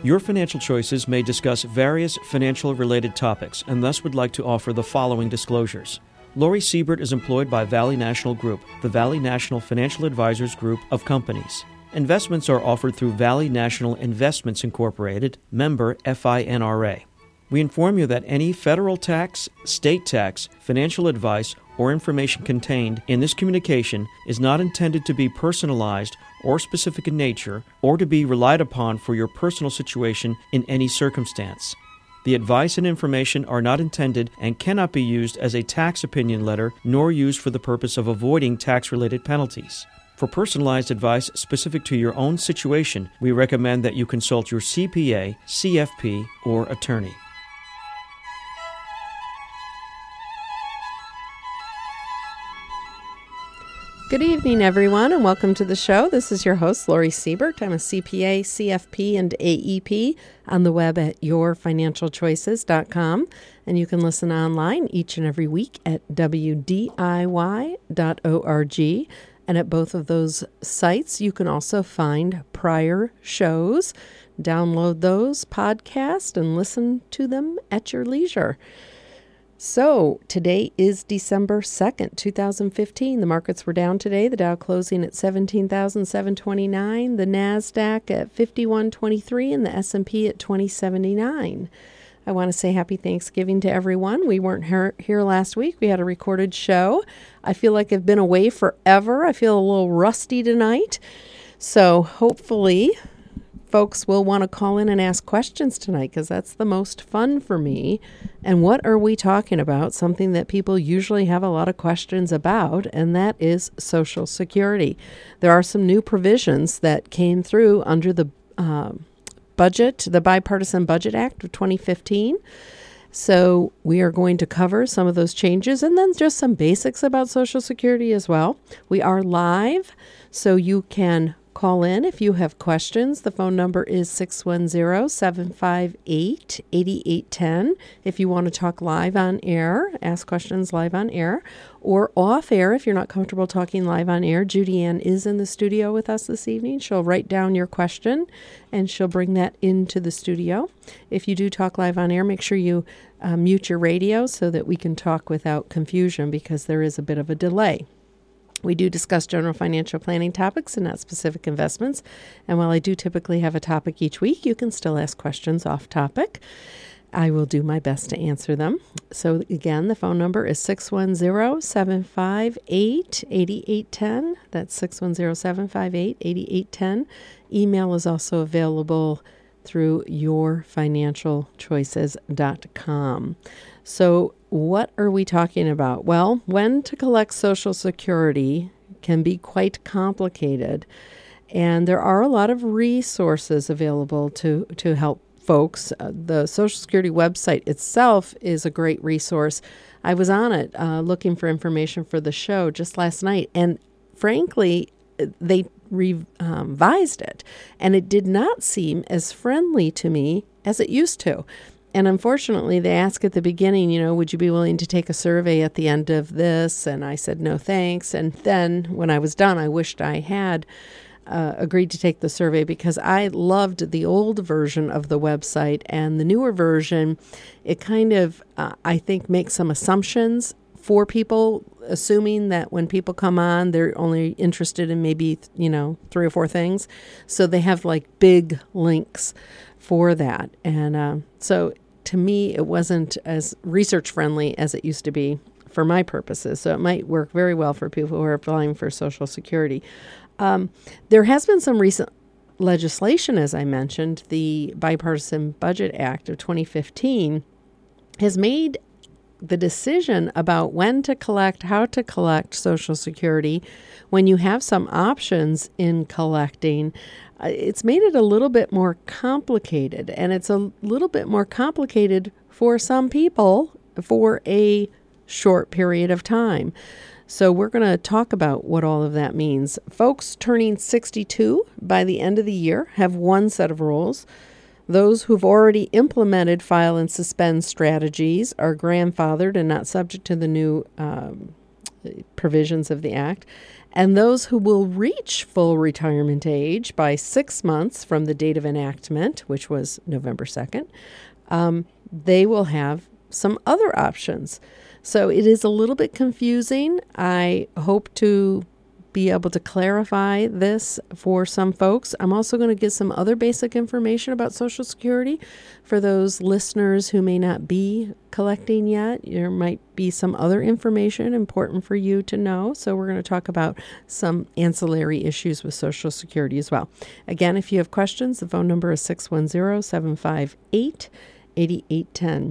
Your Financial Choices may discuss various financial-related topics and thus would like to offer the following disclosures. Lori Siebert is employed by Valley National Group, the Valley National Financial Advisors Group of companies. Investments are offered through Valley National Investments Incorporated, member FINRA. We inform you that any federal tax, state tax, financial advice, or information contained in this communication is not intended to be personalized or specific in nature, or to be relied upon for your personal situation in any circumstance. The advice and information are not intended and cannot be used as a tax opinion letter, nor used for the purpose of avoiding tax-related penalties. For personalized advice specific to your own situation, we recommend that you consult your CPA, CFP, or attorney. Good evening, everyone, and welcome to the show. This is your host, Lori Siebert. I'm a CPA, CFP, and AEP on the web at yourfinancialchoices.com, and you can listen online each and every week at wdiy.org. And at both of those sites, you can also find prior shows, download those podcasts, and listen to them at your leisure. So today is December 2nd, 2015. The markets were down today. The Dow closing at 17,729, the NASDAQ at 5123, and the S&P at 2079. I want to say happy Thanksgiving to everyone. We weren't here last week. We had a recorded show. I feel like I've been away forever. I feel a little rusty tonight. So hopefully folks will want to call in and ask questions tonight, because that's the most fun for me. And what are we talking about? Something that people usually have a lot of questions about, and that is Social Security. There are some new provisions that came through under the budget, the Bipartisan Budget Act of 2015. So we are going to cover some of those changes and then just some basics about Social Security as well. We are live, so you can call in if you have questions. The phone number is 610-758-8810. If you want to talk live on air, ask questions live on air, or off air if you're not comfortable talking live on air. Judy Ann is in the studio with us this evening. She'll write down your question and she'll bring that into the studio. If you do talk live on air, make sure you mute your radio so that we can talk without confusion, because there is a bit of a delay. We do discuss general financial planning topics and not specific investments. And while I do typically have a topic each week, you can still ask questions off topic. I will do my best to answer them. So again, the phone number is 610-758-8810. That's 610-758-8810. Email is also available through yourfinancialchoices.com. So what are we talking about? Well, when to collect Social Security can be quite complicated, and there are a lot of resources available to help folks. The Social Security website itself is a great resource. I was on it looking for information for the show just last night, and frankly, they revised it, and it did not seem as friendly to me as it used to. And unfortunately, they ask at the beginning, would you be willing to take a survey at the end of this? And I said, no, thanks. And then when I was done, I wished I had agreed to take the survey, because I loved the old version of the website. And the newer version, it kind of, I think, makes some assumptions for people, assuming that when people come on, they're only interested in maybe, 3 or 4 things. So they have like big links for that. And so to me, it wasn't as research friendly as it used to be for my purposes. So it might work very well for people who are applying for Social Security. There has been some recent legislation, as I mentioned. The Bipartisan Budget Act of 2015 has made the decision about when to collect, how to collect Social Security, when you have some options in collecting. It's made it a little bit more complicated, and it's a little bit more complicated for some people for a short period of time. So we're going to talk about what all of that means. Folks turning 62 by the end of the year have one set of rules. Those who've already implemented file and suspend strategies are grandfathered and not subject to the new provisions of the Act. And those who will reach full retirement age by 6 months from the date of enactment, which was November 2nd, they will have some other options. So it is a little bit confusing. I hope to be able to clarify this for some folks. I'm also going to give some other basic information about Social Security for those listeners who may not be collecting yet. There might be some other information important for you to know. So we're going to talk about some ancillary issues with Social Security as well. Again, if you have questions, the phone number is 610-758-8810.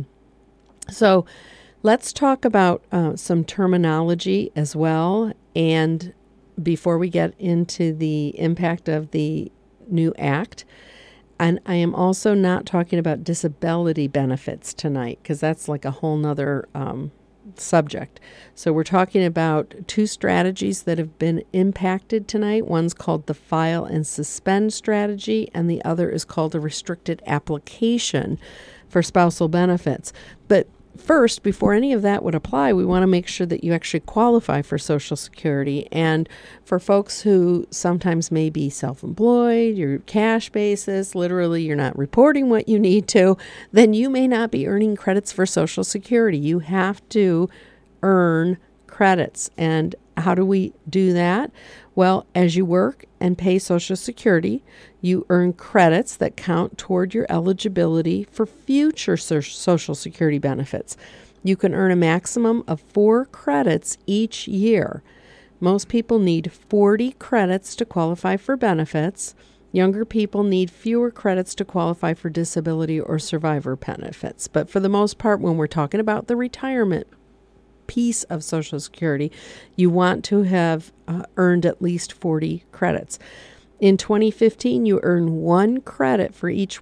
So let's talk about some terminology as well. And before we get into the impact of the new act, and I am also not talking about disability benefits tonight because that's like a whole nother subject. So we're talking about two strategies that have been impacted tonight. One's called the file and suspend strategy, and the other is called a restricted application for spousal benefits. But first, before any of that would apply, we want to make sure that you actually qualify for Social Security. And for folks who sometimes may be self-employed, your cash basis, literally you're not reporting what you need to, then you may not be earning credits for Social Security. You have to earn credits. And how do we do that? Well, as you work and pay Social Security, you earn credits that count toward your eligibility for future Social Security benefits. You can earn a maximum of 4 credits each year. Most people need 40 credits to qualify for benefits. Younger people need fewer credits to qualify for disability or survivor benefits. But for the most part, when we're talking about the retirement piece of Social Security, you want to have earned at least 40 credits. In 2015, you earn 1 credit for each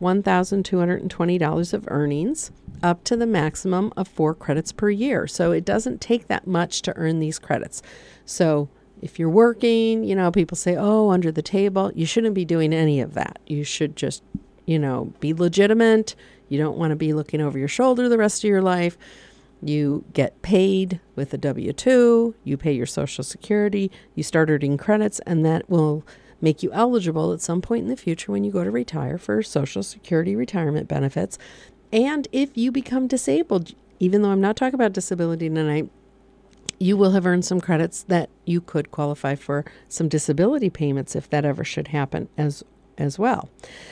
$1,220 of earnings, up to the maximum of 4 credits per year. So it doesn't take that much to earn these credits. So if you're working, people say, oh, under the table, you shouldn't be doing any of that. You should just, be legitimate. You don't want to be looking over your shoulder the rest of your life. You get paid with a W-2, you pay your Social Security, you start earning credits, and that will make you eligible at some point in the future when you go to retire for Social Security retirement benefits. And if you become disabled, even though I'm not talking about disability tonight, you will have earned some credits that you could qualify for some disability payments if that ever should happen as well.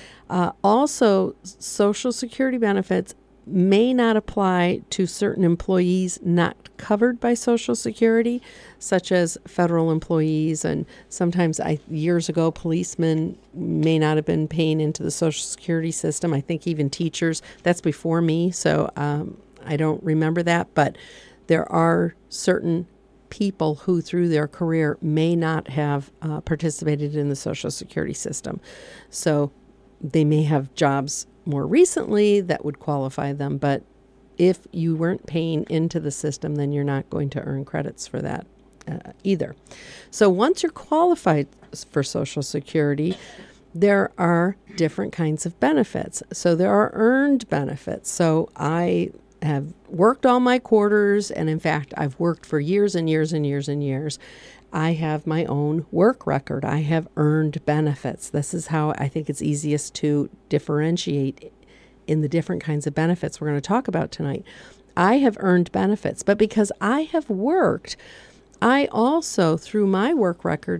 Also, Social Security benefits may not apply to certain employees not covered by Social Security, such as federal employees, and sometimes years ago, policemen may not have been paying into the Social Security system. I think even teachers, that's before me, so I don't remember that, but there are certain people who through their career may not have participated in the Social Security system. So they may have jobs more recently that would qualify them, but if you weren't paying into the system, then you're not going to earn credits for that either. So once you're qualified for Social Security, there are different kinds of benefits. So there are earned benefits. So I have worked all my quarters, and in fact, I've worked for years and years and years and years. I have my own work record. I have earned benefits. This is how I think it's easiest to differentiate in the different kinds of benefits we're going to talk about tonight. I have earned benefits, but because I have worked, I also, through my work record,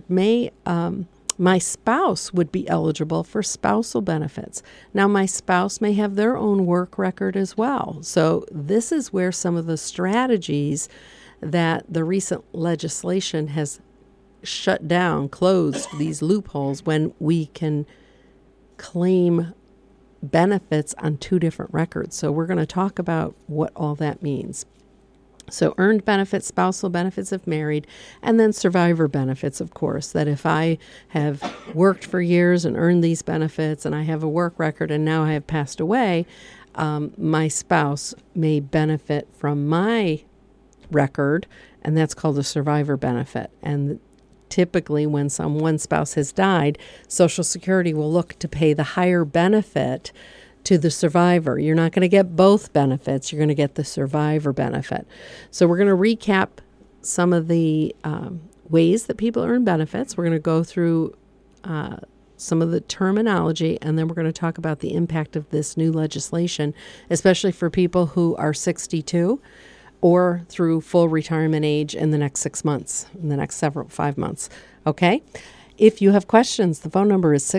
my spouse would be eligible for spousal benefits. Now, my spouse may have their own work record as well. So this is where some of the strategies that the recent legislation has shut down, closed these loopholes when we can claim benefits on 2 different records. So we're going to talk about what all that means. So earned benefits, spousal benefits if married, and then survivor benefits, of course, that if I have worked for years and earned these benefits and I have a work record and now I have passed away, my spouse may benefit from my record, and that's called a survivor benefit. And typically when one spouse has died, Social Security will look to pay the higher benefit to the survivor. You're not going to get both benefits. You're going to get the survivor benefit. So we're going to recap some of the ways that people earn benefits. We're going to go through some of the terminology, and then we're going to talk about the impact of this new legislation, especially for people who are 62 or through full retirement age in the next 6 months, in the next 5 months. Okay? If you have questions, the phone number is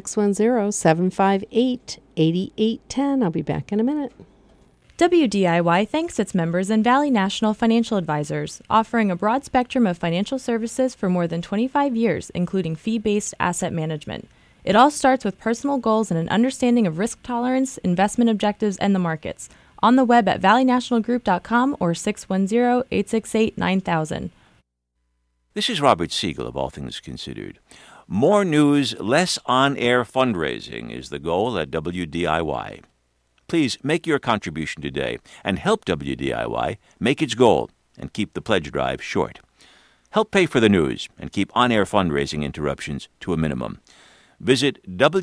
610-758-8810. I'll be back in a minute. WDIY thanks its members and Valley National Financial Advisors, offering a broad spectrum of financial services for more than 25 years, including fee-based asset management. It all starts with personal goals and an understanding of risk tolerance, investment objectives, and the markets. On the web at valleynationalgroup.com or 610-868-9000. This is Robert Siegel of All Things Considered. More news, less on-air fundraising is the goal at WDIY. Please make your contribution today and help WDIY make its goal and keep the pledge drive short. Help pay for the news and keep on-air fundraising interruptions to a minimum. Visit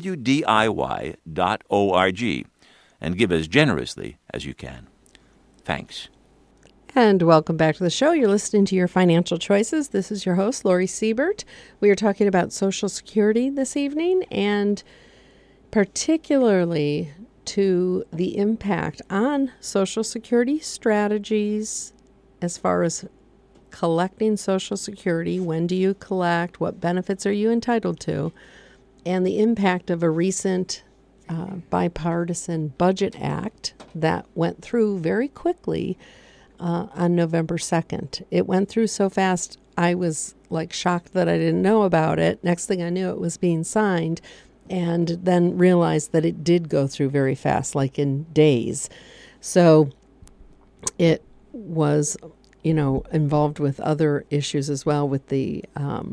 WDIY.org and give as generously as you can. Thanks. And welcome back to the show. You're listening to Your Financial Choices. This is your host, Lori Siebert. We are talking about Social Security this evening, and particularly to the impact on Social Security strategies as far as collecting Social Security. When do you collect? What benefits are you entitled to? And the impact of a recent bipartisan budget act that went through very quickly on November 2nd. It went through so fast, I was shocked that I didn't know about it. Next thing I knew, it was being signed, and then realized that it did go through very fast, in days. So it was, involved with other issues as well, with the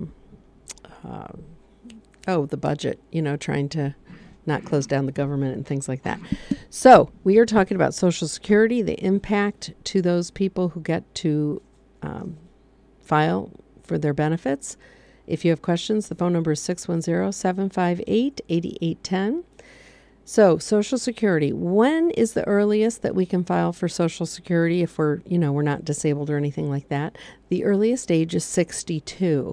the budget, trying to not close down the government and things like that. So we are talking about Social Security, the impact to those people who get to file for their benefits. If you have questions, the phone number is 610-758-8810. So Social Security, when is the earliest that we can file for Social Security if we're not disabled or anything like that? The earliest age is 62.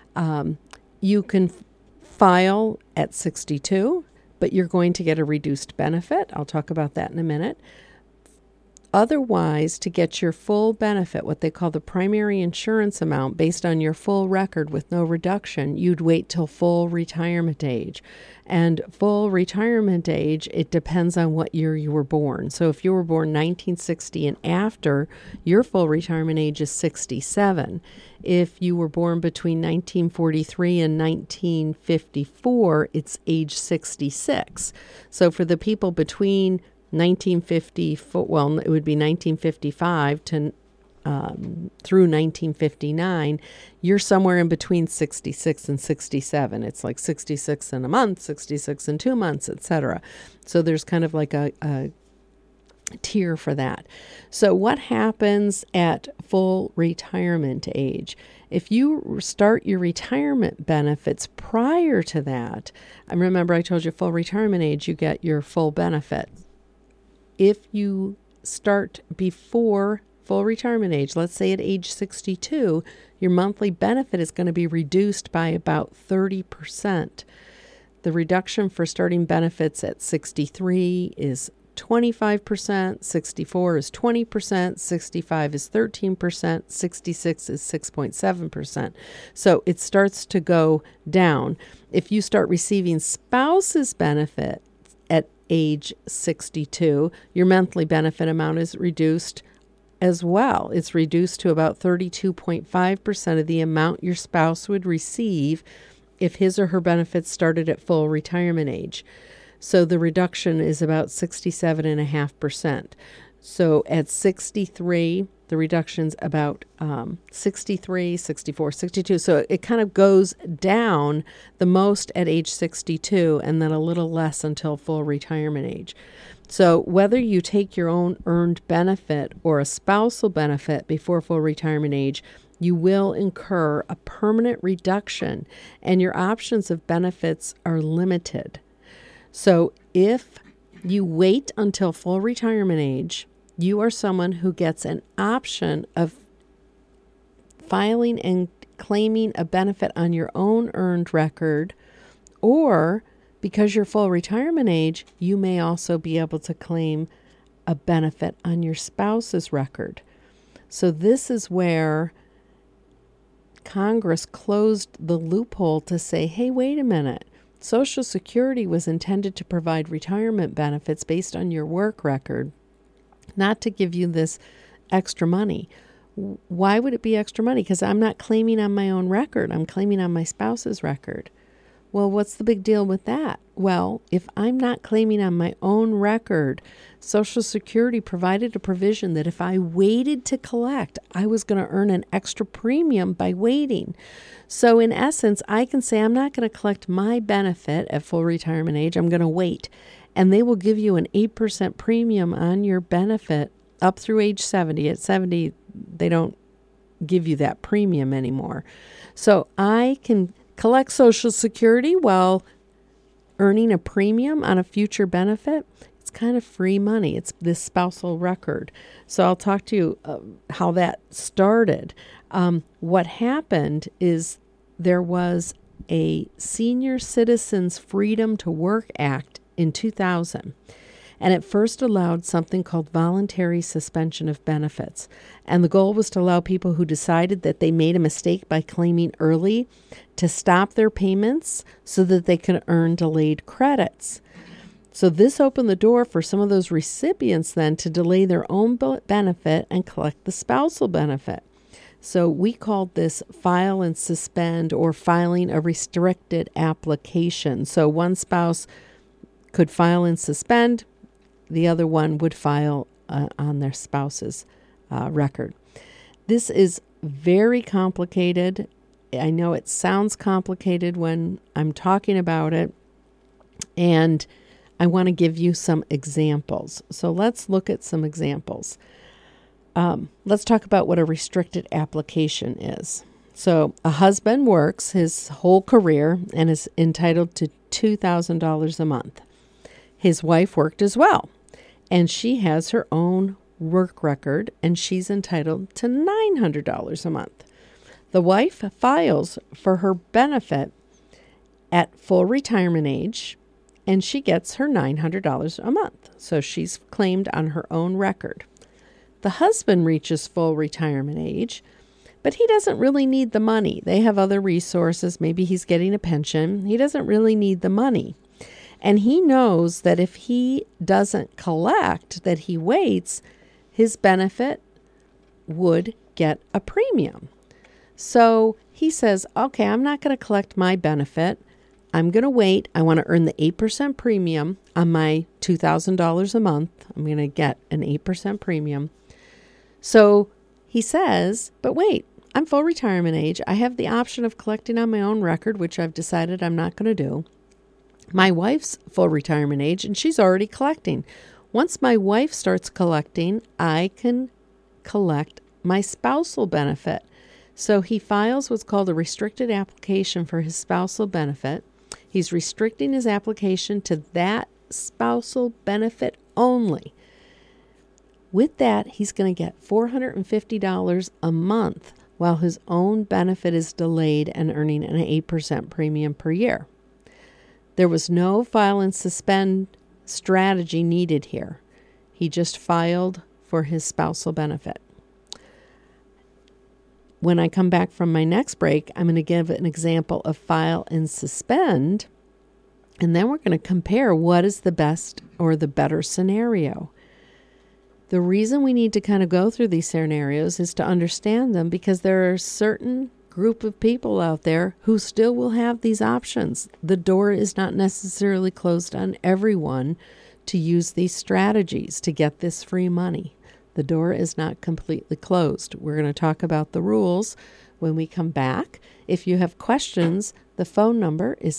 You can file at 62, but you're going to get a reduced benefit. I'll talk about that in a minute. Otherwise, to get your full benefit, what they call the primary insurance amount, based on your full record with no reduction, you'd wait till full retirement age. And full retirement age, it depends on what year you were born. So if you were born 1960 and after, your full retirement age is 67. If you were born between 1943 and 1954, it's age 66. So for the people between 1954, well, it would be 1955 to through 1959, you're somewhere in between 66 and 67. It's 66 in a month, 66 in 2 months, etc. So there's kind of a tier for that. So what happens at full retirement age? If you start your retirement benefits prior to that, and remember I told you full retirement age, you get your full benefit. If you start before full retirement age, let's say at age 62, your monthly benefit is going to be reduced by about 30%. The reduction for starting benefits at 63 is 25%, 64 is 20%, 65 is 13%, 66 is 6.7%. So it starts to go down. If you start receiving spouse's benefit at age 62, your monthly benefit amount is reduced as well. It's reduced to about 32.5% of the amount your spouse would receive if his or her benefits started at full retirement age. So the reduction is about 67.5%. So at 63, the reduction's about 63, 64, 62. So it kind of goes down the most at age 62 and then a little less until full retirement age. So whether you take your own earned benefit or a spousal benefit before full retirement age, you will incur a permanent reduction, and your options of benefits are limited. So if you wait until full retirement age, you are someone who gets an option of filing and claiming a benefit on your own earned record, or because you're full retirement age, you may also be able to claim a benefit on your spouse's record. So this is where Congress closed the loophole to say, hey, wait a minute. Social Security was intended to provide retirement benefits based on your work record, not to give you this extra money. Why would it be extra money? Because I'm not claiming on my own record. I'm claiming on my spouse's record. Well, what's the big deal with that? Well, if I'm not claiming on my own record, Social Security provided a provision that if I waited to collect, I was going to earn an extra premium by waiting. So in essence, I can say I'm not going to collect my benefit at full retirement age. I'm going to wait. And they will give you an 8% premium on your benefit up through age 70. At 70, they don't give you that premium anymore. So I can collect Social Security while earning a premium on a future benefit. It's kind of free money. It's this spousal record. So I'll talk to you how that started. What happened is there was a Senior Citizens Freedom to Work Act in 2000. And it first allowed something called voluntary suspension of benefits. And the goal was to allow people who decided that they made a mistake by claiming early to stop their payments so that they could earn delayed credits. So this opened the door for some of those recipients then to delay their own benefit and collect the spousal benefit. So we called this file and suspend, or filing a restricted application. So one spouse could file and suspend. The other one would file on their spouse's record. This is very complicated. I know it sounds complicated when I'm talking about it, and I want to give you some examples. So let's look at some examples. Let's talk about what a restricted application is. So a husband works his whole career and is entitled to $2,000 a month. His wife worked as well, and she has her own work record, and she's entitled to $900 a month. The wife files for her benefit at full retirement age, and she gets her $900 a month. So she's claimed on her own record. The husband reaches full retirement age, but he doesn't really need the money. They have other resources. Maybe he's getting a pension. He doesn't really need the money. And he knows that if he doesn't collect, that he waits, his benefit would get a premium. So he says, okay, I'm not going to collect my benefit. I'm going to wait. I want to earn the 8% premium on my $2,000 a month. I'm going to get an 8% premium. So he says, but wait, I'm full retirement age. I have the option of collecting on my own record, which I've decided I'm not going to do. My wife's full retirement age, and she's already collecting. Once my wife starts collecting, I can collect my spousal benefit. So he files what's called a restricted application for his spousal benefit. He's restricting his application to that spousal benefit only. With that, he's going to get $450 a month while his own benefit is delayed and earning an 8% premium per year. There was no file and suspend strategy needed here. He just filed for his spousal benefit. When I come back from my next break, I'm going to give an example of file and suspend, and then we're going to compare what is the best or the better scenario. The reason we need to kind of go through these scenarios is to understand them, because there are a certain group of people out there who still will have these options. The door is not necessarily closed on everyone to use these strategies to get this free money. The door is not completely closed. We're going to talk about the rules when we come back. If you have questions, the phone number is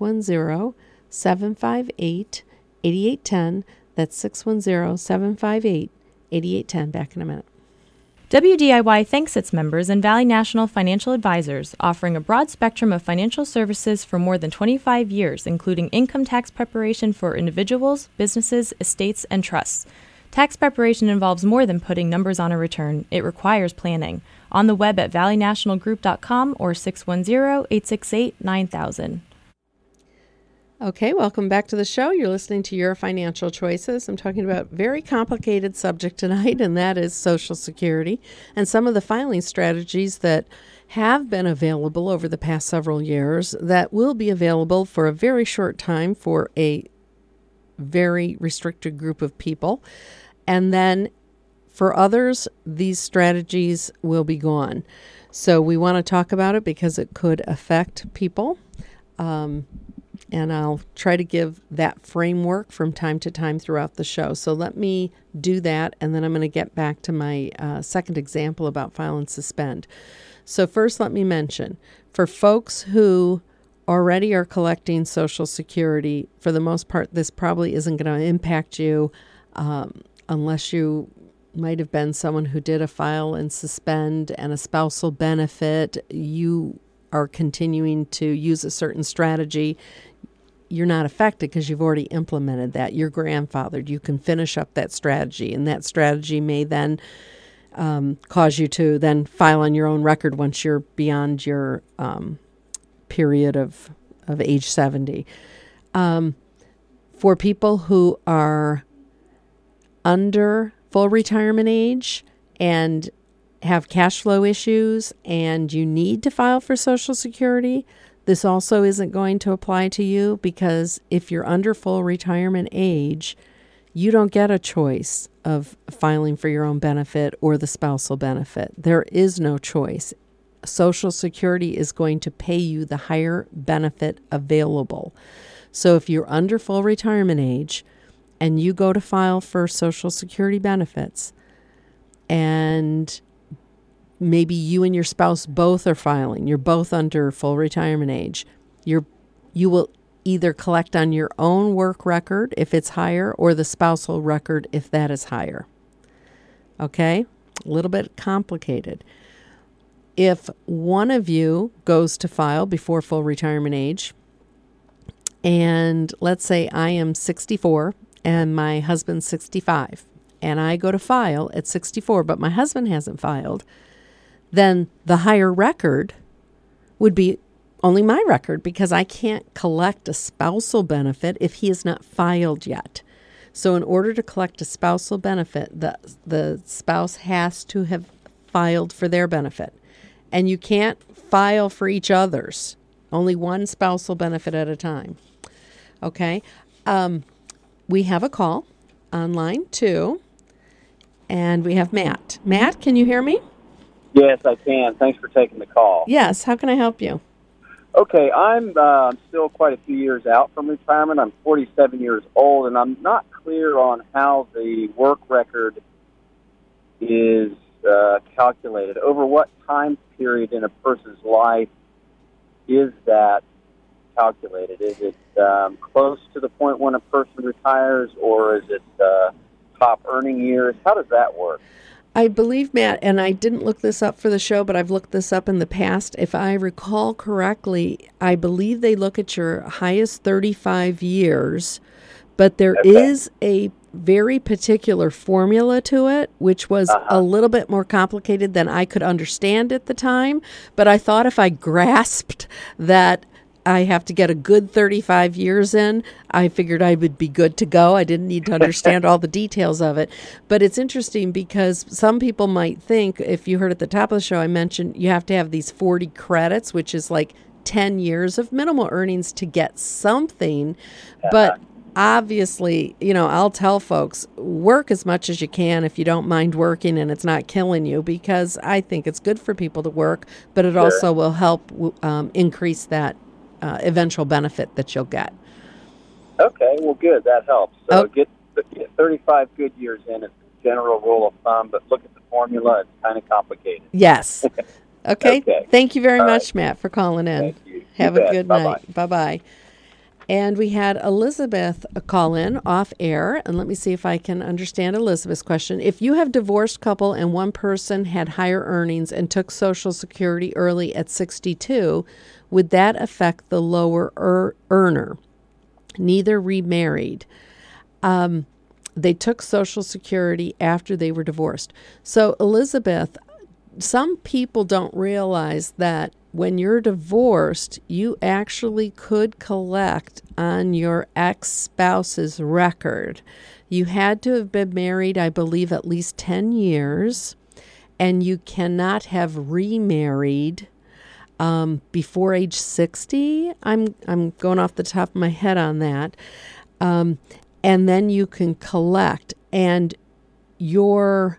610-758-8810. That's 610-758-8810. Back in a minute. WDIY thanks its members and Valley National Financial Advisors, offering a broad spectrum of financial services for more than 25 years, including income tax preparation for individuals, businesses, estates, and trusts. Tax preparation involves more than putting numbers on a return. It requires planning. On the web at valleynationalgroup.com or 610-868-9000. Okay, welcome back to the show. You're listening to Your Financial Choices. I'm talking about a very complicated subject tonight, and that is Social Security and some of the filing strategies that have been available over the past several years that will be available for a very short time for a very restricted group of people. And then for others, these strategies will be gone. So we want to talk about it because it could affect people. And I'll try to give that framework from time to time throughout the show. So let me do that, and then I'm going to get back to my second example about file and suspend. So first, let me mention, for folks who already are collecting Social Security, for the most part, this probably isn't going to impact you unless you might have been someone who did a file and suspend and a spousal benefit. You are continuing to use a certain strategy. You're not affected because you've already implemented that. You're grandfathered. You can finish up that strategy, and that strategy may then cause you to then file on your own record once you're beyond your period of age 70. For people who are under full retirement age and have cash flow issues and you need to file for Social Security, this also isn't going to apply to you, because if you're under full retirement age, you don't get a choice of filing for your own benefit or the spousal benefit. There is no choice. Social Security is going to pay you the higher benefit available. So if you're under full retirement age and you go to file for Social Security benefits, and maybe you and your spouse both are filing, you're both under full retirement age, you will either collect on your own work record if it's higher, or the spousal record if that is higher. Okay? A little bit complicated. If one of you goes to file before full retirement age, and let's say I am 64 and my husband's 65, and I go to file at 64, but my husband hasn't filed, then the higher record would be only my record, because I can't collect a spousal benefit if he is not filed yet. So in order to collect a spousal benefit, the spouse has to have filed for their benefit. And you can't file for each other's, only one spousal benefit at a time. Okay? We have a call on line 2, and we have Matt. Matt, can you hear me? Yes, I can. Thanks for taking the call. Yes. How can I help you? Okay, I'm still quite a few years out from retirement. I'm 47 years old, and I'm not clear on how the work record is calculated. Over what time period in a person's life is that calculated? Is it close to the point when a person retires, or is it top earning years? How does that work? I believe, Matt, and I didn't look this up for the show, but I've looked this up in the past. If I recall correctly, I believe they look at your highest 35 years, but there is a very particular formula to it, which was a little bit more complicated than I could understand at the time. But I thought if I grasped that I have to get a good 35 years in, I figured I would be good to go. I didn't need to understand all the details of it. But it's interesting because some people might think, if you heard at the top of the show, I mentioned you have to have these 40 credits, which is like 10 years of minimal earnings to get something. But obviously, I'll tell folks, work as much as you can if you don't mind working and it's not killing you, because I think it's good for people to work, but it also will help increase that eventual benefit that you'll get. Okay, well, good. That helps. So get 35 good years in. It's a general rule of thumb, but look at the formula. It's kind of complicated. Yes. Okay. Thank you very much, right, Matt, for calling in. Thank you. Have a good night. Bye-bye. And we had Elizabeth call in off air, and let me see if I can understand Elizabeth's question. If you have a divorced couple and one person had higher earnings and took Social Security early at 62, would that affect the lower earner? Neither remarried. they took Social Security after they were divorced. So, Elizabeth, some people don't realize that when you're divorced, you actually could collect on your ex-spouse's record. You had to have been married, I believe, at least 10 years, and you cannot have remarried before age 60. I'm going off the top of my head on that. And then you can collect, and your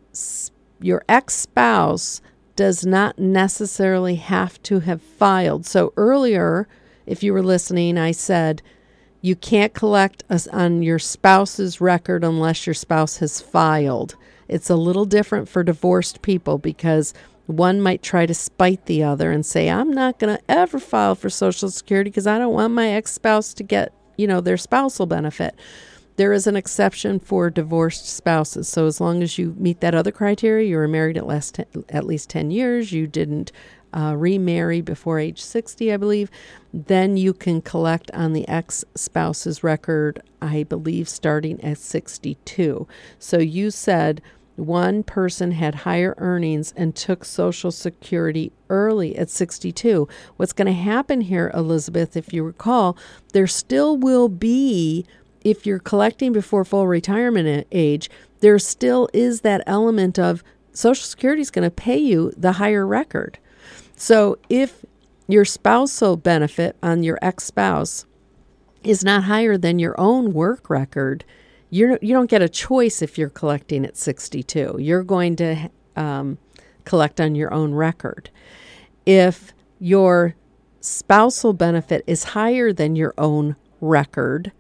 ex-spouse does not necessarily have to have filed. So earlier, if you were listening, I said you can't collect on your spouse's record unless your spouse has filed. It's a little different for divorced people because one might try to spite the other and say, I'm not going to ever file for Social Security because I don't want my ex-spouse to get, their spousal benefit. There is an exception for divorced spouses. So as long as you meet that other criteria, you were married at least 10 years, you didn't remarry before age 60, I believe, then you can collect on the ex-spouse's record, I believe, starting at 62. So you said one person had higher earnings and took Social Security early at 62. What's going to happen here, Elizabeth, if you recall, there still will be, if you're collecting before full retirement age, there still is that element of Social Security is going to pay you the higher record. So if your spousal benefit on your ex-spouse is not higher than your own work record, you don't get a choice if you're collecting at 62. You're going to collect on your own record. If your spousal benefit is higher than your own record,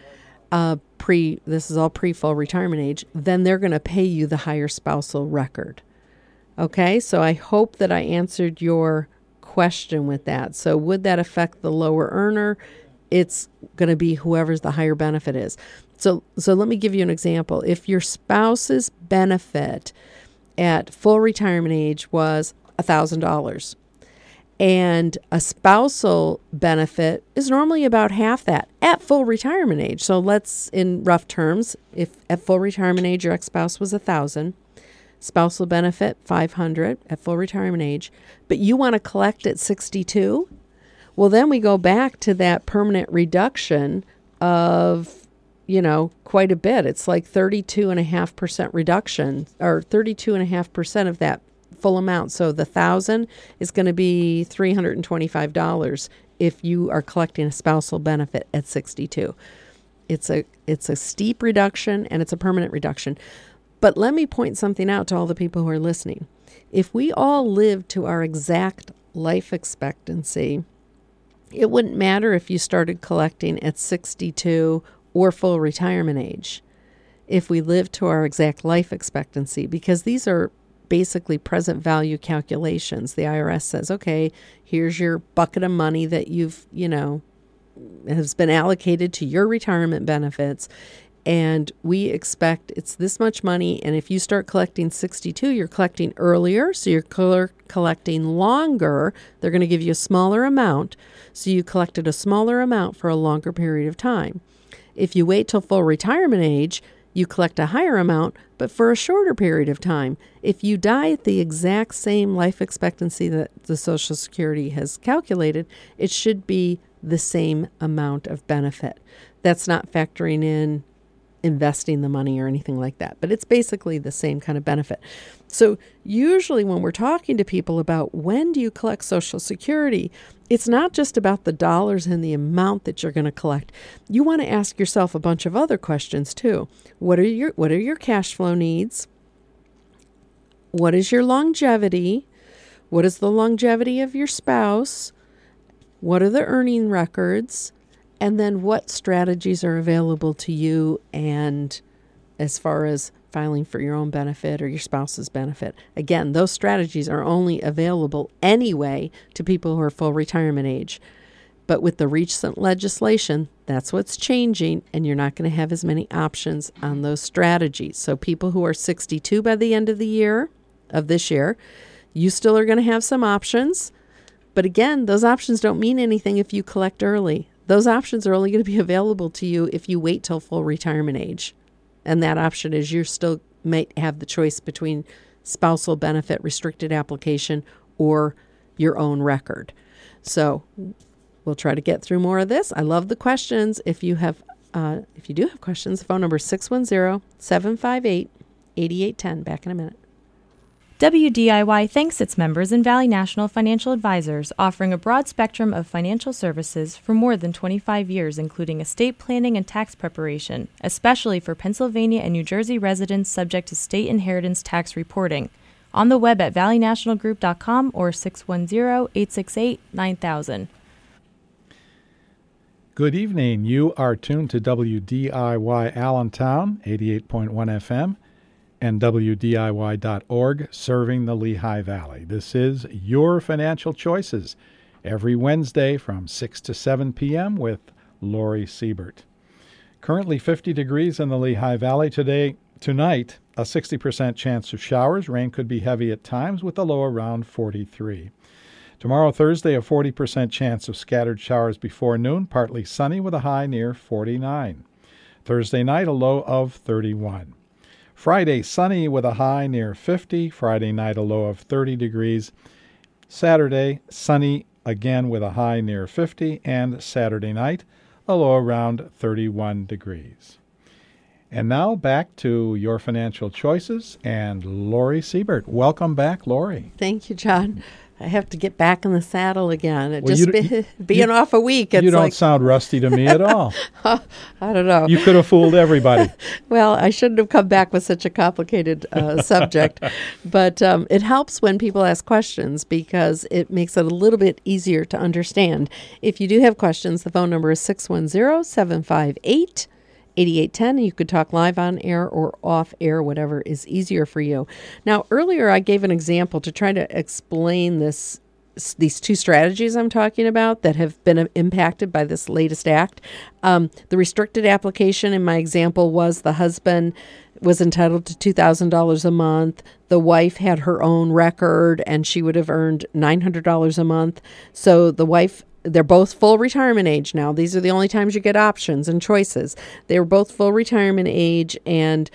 this is all pre-full retirement age, then they're going to pay you the higher spousal record. Okay, so I hope that I answered your question with that. So would that affect the lower earner? It's going to be whoever's the higher benefit is. So let me give you an example. If your spouse's benefit at full retirement age was $1,000, and a spousal benefit is normally about half that at full retirement age. So let's, in rough terms, if at full retirement age your ex-spouse was $1,000, spousal benefit $500 at full retirement age, but you want to collect at 62, well, then we go back to that permanent reduction of, quite a bit. It's like 32.5% reduction, or 32.5% of that full amount. So the $1,000 is going to be $325 if you are collecting a spousal benefit at 62. It's a steep reduction, and it's a permanent reduction. But let me point something out to all the people who are listening. If we all lived to our exact life expectancy, it wouldn't matter if you started collecting at 62 or full retirement age. If we lived to our exact life expectancy, because these are basically present value calculations. The IRS says, okay, here's your bucket of money that you've, has been allocated to your retirement benefits. And we expect it's this much money. And if you start collecting 62, you're collecting earlier. So you're collecting longer. They're going to give you a smaller amount. So you collected a smaller amount for a longer period of time. If you wait till full retirement age, you collect a higher amount, but for a shorter period of time. If you die at the exact same life expectancy that the Social Security has calculated, it should be the same amount of benefit. That's not factoring in investing the money or anything like that, but it's basically the same kind of benefit. So usually when we're talking to people about when do you collect Social Security, it's not just about the dollars and the amount that you're going to collect. You want to ask yourself a bunch of other questions too. What are your cash flow needs? What is your longevity? What is the longevity of your spouse? What are the earning records? And then what strategies are available to you, and as far as filing for your own benefit or your spouse's benefit. Again, those strategies are only available anyway to people who are full retirement age. But with the recent legislation, that's what's changing, and you're not going to have as many options on those strategies. So people who are 62 by the end of this year, you still are going to have some options. But again, those options don't mean anything if you collect early. Those options are only going to be available to you if you wait till full retirement age. And that option is you still might have the choice between spousal benefit restricted application or your own record. So we'll try to get through more of this. I love the questions. If you do have questions, the phone number is 610-758-8810. Back in a minute. WDIY thanks its members in Valley National Financial Advisors, offering a broad spectrum of financial services for more than 25 years, including estate planning and tax preparation, especially for Pennsylvania and New Jersey residents subject to state inheritance tax reporting. On the web at valleynationalgroup.com or 610-868-9000. Good evening. You are tuned to WDIY Allentown, 88.1 FM. and WDIY.org, serving the Lehigh Valley. This is Your Financial Choices, every Wednesday from 6 to 7 p.m. with Lori Siebert. Currently 50 degrees in the Lehigh Valley tonight, a 60% chance of showers. Rain could be heavy at times with a low around 43. Tomorrow, Thursday, a 40% chance of scattered showers before noon, partly sunny with a high near 49. Thursday night, a low of 31. Friday, sunny with a high near 50. Friday night, a low of 30 degrees. Saturday, sunny again with a high near 50. And Saturday night, a low around 31 degrees. And now back to Your Financial Choices and Lori Siebert. Welcome back, Lori. Thank you, John. I have to get back in the saddle again. Being off a week. You don't sound rusty to me at all. I don't know. You could have fooled everybody. Well, I shouldn't have come back with such a complicated subject. But it helps when people ask questions because it makes it a little bit easier to understand. If you do have questions, the phone number is 610-758-8810. You could talk live on air or off air, whatever is easier for you. Now, earlier I gave an example to try to explain these two strategies I'm talking about that have been impacted by this latest act. The restricted application in my example was the husband was entitled to $2,000 a month. The wife had her own record and she would have earned $900 a month. So the wife, they're both full retirement age now. These are the only times you get options and choices. They were both full retirement age, and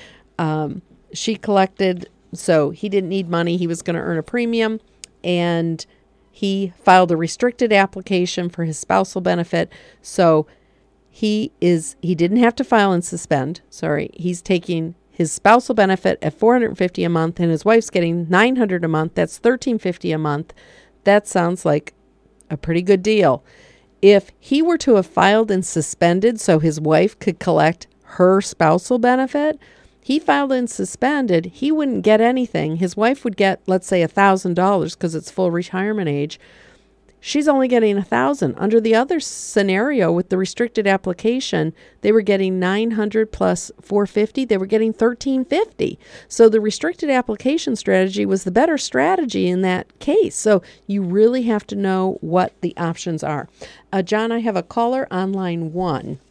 she collected, so he didn't need money. He was going to earn a premium, and he filed a restricted application for his spousal benefit. So he didn't have to file and suspend. He's taking his spousal benefit at $450 a month, and his wife's getting $900 a month. That's $1,350 a month. That sounds like a pretty good deal. If he were to have filed and suspended so his wife could collect her spousal benefit, he filed and suspended, he wouldn't get anything. His wife would get, let's say, $1,000 because it's full retirement age. She's only getting $1,000. Under the other scenario with the restricted application, they were getting $900 plus $450. They were getting $1,350. So the restricted application strategy was the better strategy in that case. So you really have to know what the options are. John, I have a caller on line 1.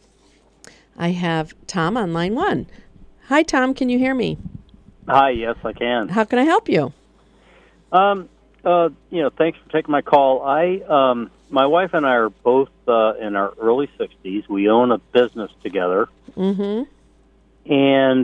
I have Tom on line 1. Hi, Tom. Can you hear me? Hi. Yes, I can. How can I help you? Thanks for taking my call. My wife and I are both in our early 60s. We own a business together. Mm-hmm. And,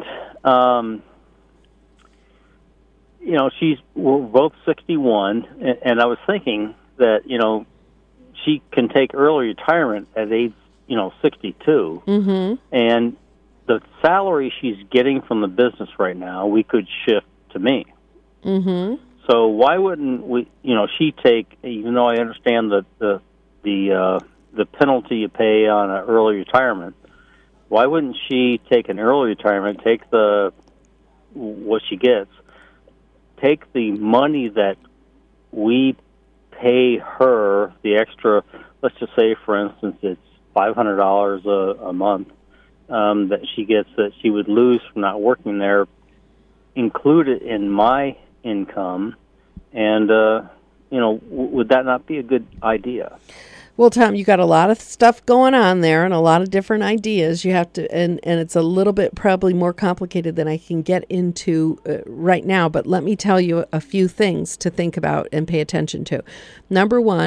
we're both 61. And I was thinking that, she can take early retirement at age, 62. Mm-hmm. And the salary she's getting from the business right now, we could shift to me. Mm-hmm. So why wouldn't we? She take, even though I understand the penalty you pay on an early retirement. Why wouldn't she take an early retirement? Take what she gets. Take the money that we pay her, the extra. Let's just say, for instance, it's $500 a month that she gets that she would lose from not working there. Include it in my income, and would that not be a good idea? Well, Tom, you got a lot of stuff going on there and a lot of different ideas. You have to, and it's a little bit probably more complicated than I can get into right now. But let me tell you a few things to think about and pay attention to. Number one,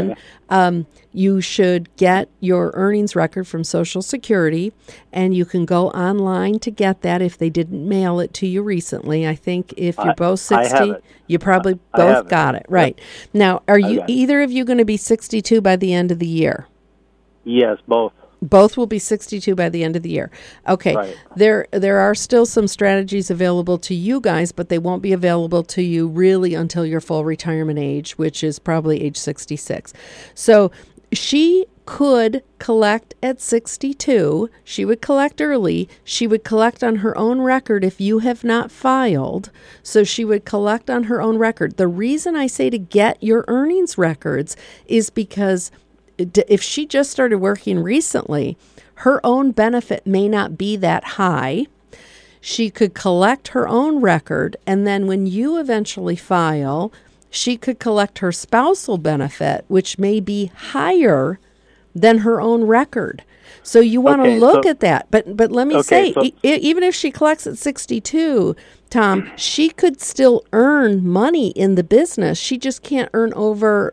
You should get your earnings record from Social Security, and you can go online to get that if they didn't mail it to you recently. I think if you're both 60, you probably both got it. Right. Yep. Now, are you either of you going to be 62 by the end of the year? Yes, both. Both will be 62 by the end of the year. Okay. Right. There are still some strategies available to you guys, but they won't be available to you really until your full retirement age, which is probably age 66. So she could collect at 62. She would collect early. She would collect on her own record if you have not filed. So she would collect on her own record. The reason I say to get your earnings records is because if she just started working recently, her own benefit may not be that high. She could collect her own record, and then when you eventually file, she could collect her spousal benefit, which may be higher than her own record. So you want to look at that. But let me say, even if she collects at 62, Tom, she could still earn money in the business. She just can't earn over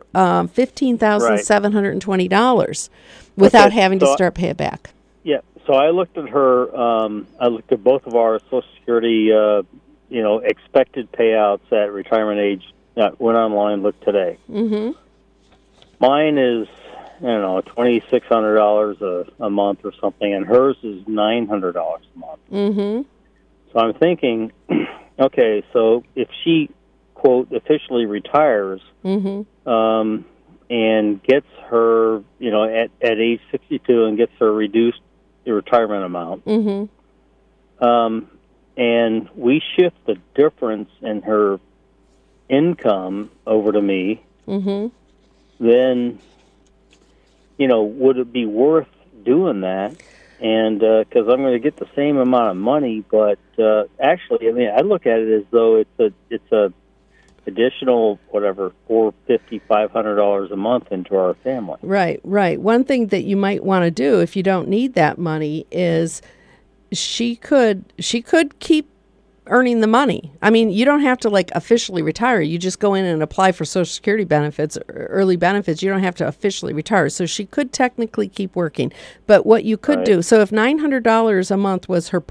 $15,720 without having to start pay it back. Yeah. So I looked at her. I looked at both of our Social Security, expected payouts at retirement age. Went online, looked today. Mm-hmm. Mine is, $2,600 a month or something, and hers is $900 a month. Mm-hmm. So I'm thinking, okay, so if she, quote, officially retires and gets her, at age 62 and gets her reduced retirement amount, and we shift the difference in her income over to me, then, would it be worth doing that? And because I'm going to get the same amount of money, but actually, I look at it as though it's a additional $450, $500 a month into our family. Right. One thing that you might want to do if you don't need that money is she could keep earning the money. I mean, you don't have to officially retire. You just go in and apply for Social Security benefits, early benefits. You don't have to officially retire. So she could technically keep working. But what you could do, so if $900 a month was her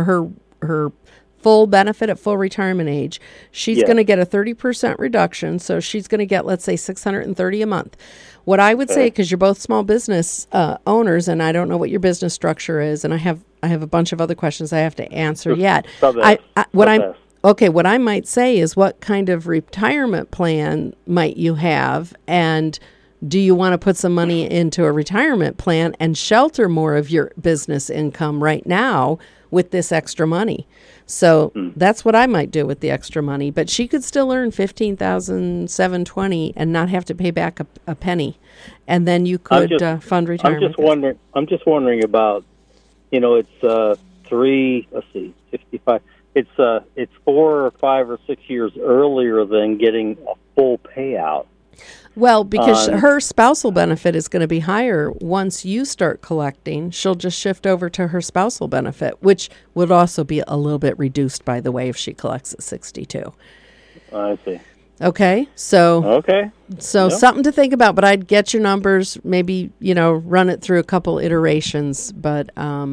full benefit at full retirement age, she's going to get a 30% reduction. So she's going to get, let's say, $630 a month. What I would say, because you're both small business owners, and I don't know what your business structure is, and I have a bunch of other questions I have to answer yet. What I might say is, what kind of retirement plan might you have, and do you want to put some money into a retirement plan and shelter more of your business income right now with this extra money? So that's what I might do with the extra money. But she could still earn $15,720 and not have to pay back a penny, and then you could fund retirement. I'm just wondering about, it's 65. It's 4 or 5 or 6 years earlier than getting a full payout. Well, because her spousal benefit is going to be higher once you start collecting. She'll just shift over to her spousal benefit, which would also be a little bit reduced, by the way, if she collects at 62. I see. Okay, so something to think about. But I'd get your numbers, maybe run it through a couple iterations. But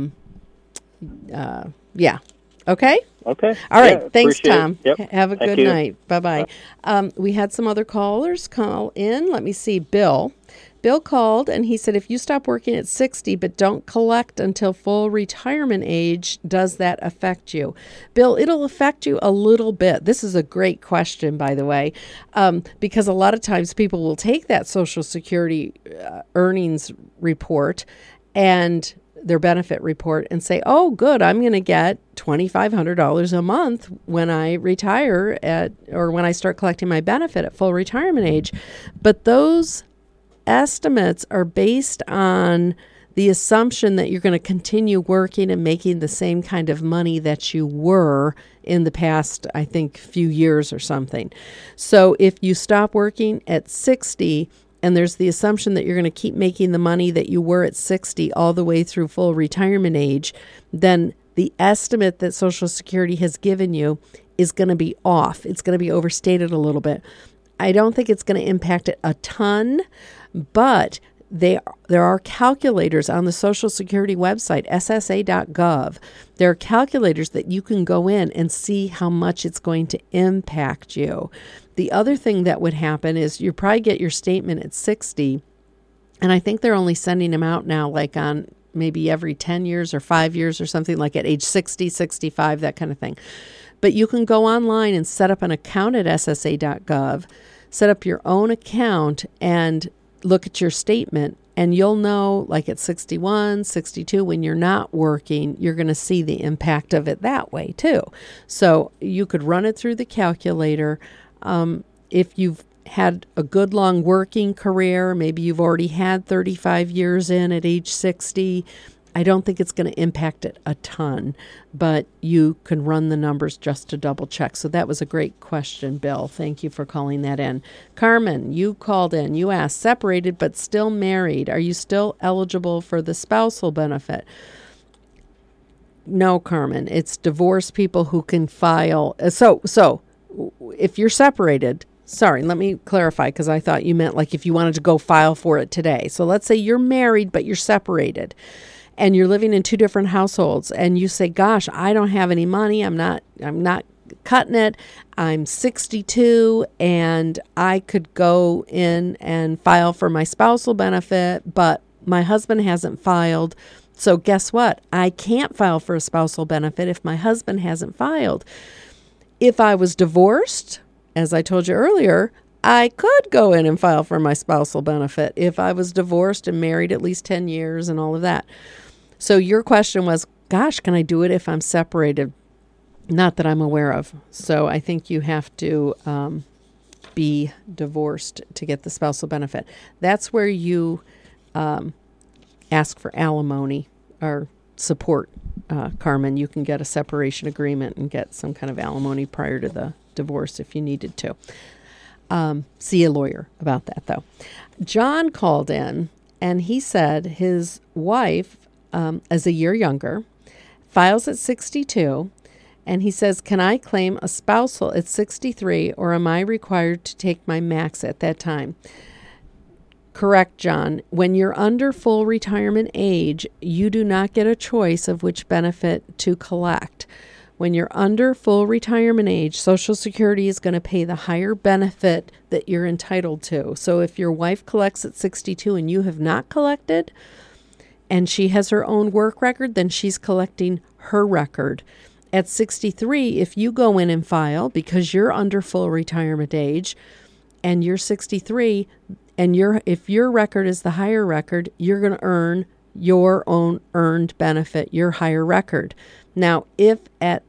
yeah, okay. Okay. All right. Thanks, Tom. Yep. Have a good night. Bye-bye. We had some other callers call in. Let me see. Bill called, and he said, if you stop working at 60 but don't collect until full retirement age, does that affect you? Bill, it'll affect you a little bit. This is a great question, by the way, because a lot of times people will take that Social Security earnings report and their benefit report and say, oh, good, I'm going to get $2,500 a month when I retire or when I start collecting my benefit at full retirement age. But those estimates are based on the assumption that you're going to continue working and making the same kind of money that you were in the past, I think, few years or something. So if you stop working at 60, and there's the assumption that you're going to keep making the money that you were at 60 all the way through full retirement age, then the estimate that Social Security has given you is going to be off. It's going to be overstated a little bit. I don't think it's going to impact it a ton, But there are calculators on the Social Security website, ssa.gov. There are calculators that you can go in and see how much it's going to impact you. The other thing that would happen is you probably get your statement at 60, and I think they're only sending them out now like on maybe every 10 years or 5 years or something, like at age 60, 65, that kind of thing. But you can go online and set up an account at ssa.gov, set up your own account, and look at your statement, and you'll know, like at 61, 62, when you're not working, you're going to see the impact of it that way too. So you could run it through the calculator. If you've had a good long working career, maybe you've already had 35 years in at age 60, I don't think it's going to impact it a ton, but you can run the numbers just to double check. So that was a great question, Bill. Thank you for calling that in. Carmen, you called in. You asked, separated but still married, are you still eligible for the spousal benefit? No, Carmen. It's divorced people who can file. So if you're separated, sorry, let me clarify, because I thought you meant like if you wanted to go file for it today. So let's say you're married, but you're separated, and you're living in two different households, and you say, gosh, I don't have any money. I'm not cutting it. I'm 62, and I could go in and file for my spousal benefit, but my husband hasn't filed. So guess what? I can't file for a spousal benefit if my husband hasn't filed. If I was divorced, as I told you earlier, I could go in and file for my spousal benefit if I was divorced and married at least 10 years and all of that. So your question was, gosh, can I do it if I'm separated? Not that I'm aware of. So I think you have to be divorced to get the spousal benefit. That's where you ask for alimony or support, Carmen. You can get a separation agreement and get some kind of alimony prior to the divorce if you needed to. See a lawyer about that, though. John called in, and he said his wife is a year younger, files at 62, and he says, can I claim a spousal at 63, or am I required to take my max at that time? Correct, John. When you're under full retirement age, you do not get a choice of which benefit to collect. When you're under full retirement age, Social Security is going to pay the higher benefit that you're entitled to. So if your wife collects at 62 and you have not collected, and she has her own work record, then she's collecting her record. At 63, if you go in and file because you're under full retirement age and you're 63, and if your record is the higher record, you're going to earn your own earned benefit, your higher record. Now, if at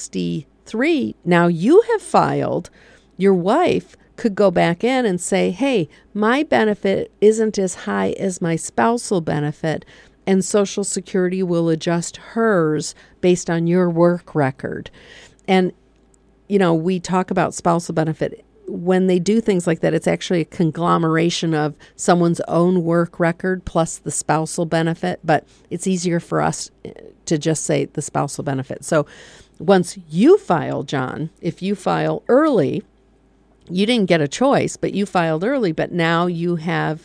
63, now you have filed, your wife could go back in and say, hey, my benefit isn't as high as my spousal benefit, and Social Security will adjust hers based on your work record. And, we talk about spousal benefit. When they do things like that, it's actually a conglomeration of someone's own work record plus the spousal benefit, but it's easier for us to just say the spousal benefit. So once you file, John, if you file early, you didn't get a choice, but you filed early, but now you have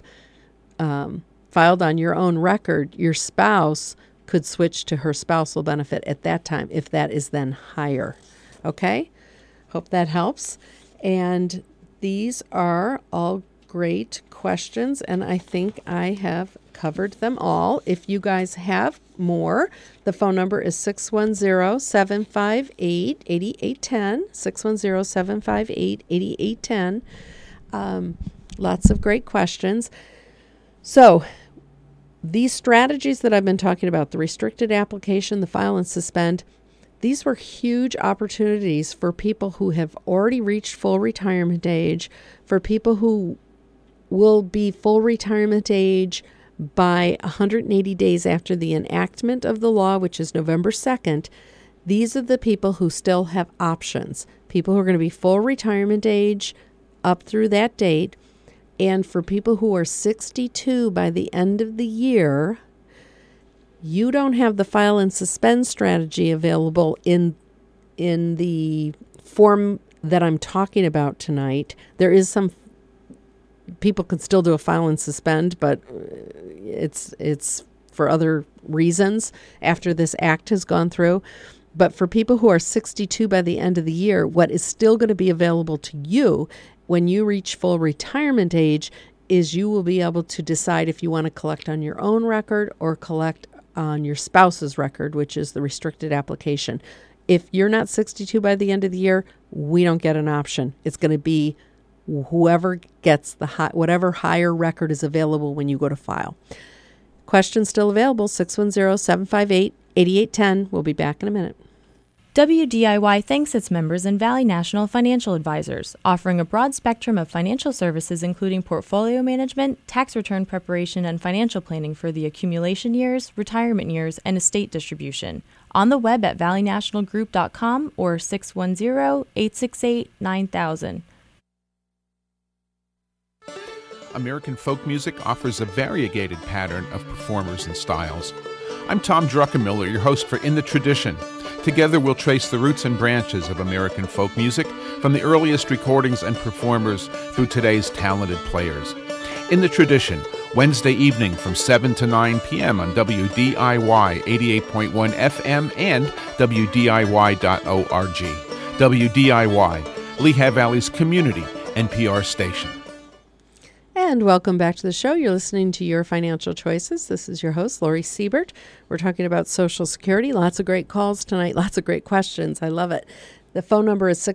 filed on your own record. Your spouse could switch to her spousal benefit at that time if that is then higher. Okay? Hope that helps. And these are all great questions, and I think I have covered them all. If you guys have more, the phone number is 610-758-8810, 610-758-8810. Lots of great questions. So these strategies that I've been talking about, the restricted application, the file and suspend, these were huge opportunities for people who have already reached full retirement age, for people who will be full retirement age by 180 days after the enactment of the law, which is November 2nd. These are the people who still have options, people who are going to be full retirement age up through that date. And for people who are 62 by the end of the year, you don't have the file and suspend strategy available in the form that I'm talking about tonight. There is some people can still do a file and suspend, but it's for other reasons after this act has gone through. But for people who are 62 by the end of the year, what is still going to be available to you when you reach full retirement age is you will be able to decide if you want to collect on your own record or collect on your spouse's record, which is the restricted application. If you're not 62 by the end of the year, we don't get an option. It's going to be whoever gets whatever higher record is available when you go to file. Questions still available, 610-758-8810. We'll be back in a minute. WDIY thanks its members and Valley National Financial Advisors, offering a broad spectrum of financial services including portfolio management, tax return preparation, and financial planning for the accumulation years, retirement years, and estate distribution. On the web at valleynationalgroup.com or 610-868-9000. American folk music offers a variegated pattern of performers and styles. I'm Tom Druckenmiller, your host for In the Tradition. Together we'll trace the roots and branches of American folk music from the earliest recordings and performers through today's talented players. In the Tradition, Wednesday evening from 7 to 9 p.m. on WDIY 88.1 FM and WDIY.org. WDIY, Lehigh Valley's community NPR station. And welcome back to the show. You're listening to Your Financial Choices. This is your host, Lori Siebert. We're talking about Social Security. Lots of great calls tonight. Lots of great questions. I love it. The phone number is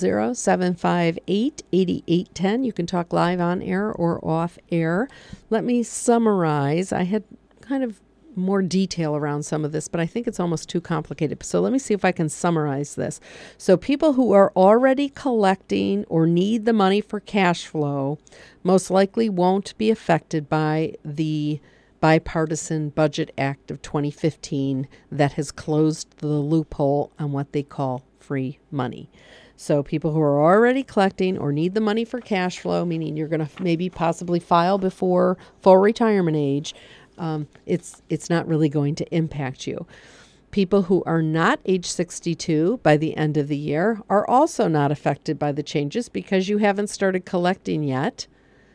610-758-8810. You can talk live on air or off air. Let me summarize. I had kind of more detail around some of this, but I think it's almost too complicated. So let me see if I can summarize this. So people who are already collecting or need the money for cash flow most likely won't be affected by the Bipartisan Budget Act of 2015 that has closed the loophole on what they call free money. So people who are already collecting or need the money for cash flow, meaning you're going to maybe possibly file before full retirement age, it's not really going to impact you. People who are not age 62 by the end of the year are also not affected by the changes because you haven't started collecting yet,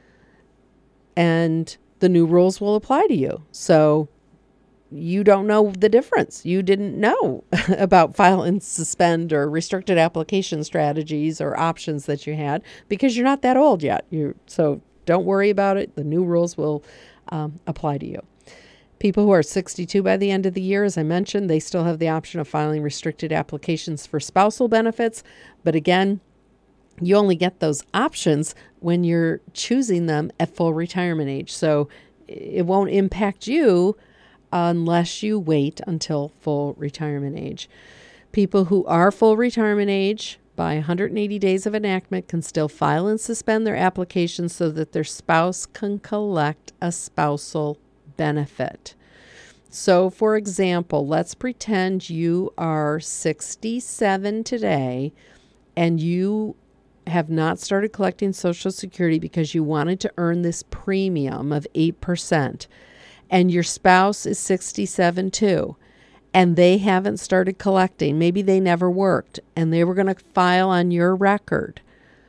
and the new rules will apply to you. So you don't know the difference. You didn't know about file and suspend or restricted application strategies or options that you had because you're not that old yet. So don't worry about it. The new rules will apply to you. People who are 62 by the end of the year, as I mentioned, they still have the option of filing restricted applications for spousal benefits. But again, you only get those options when you're choosing them at full retirement age. So it won't impact you unless you wait until full retirement age. People who are full retirement age by 180 days of enactment can still file and suspend their applications so that their spouse can collect a spousal benefit. So, for example, let's pretend you are 67 today and you have not started collecting Social Security because you wanted to earn this premium of 8%, and your spouse is 67 too, and they haven't started collecting. Maybe they never worked, and they were going to file on your record.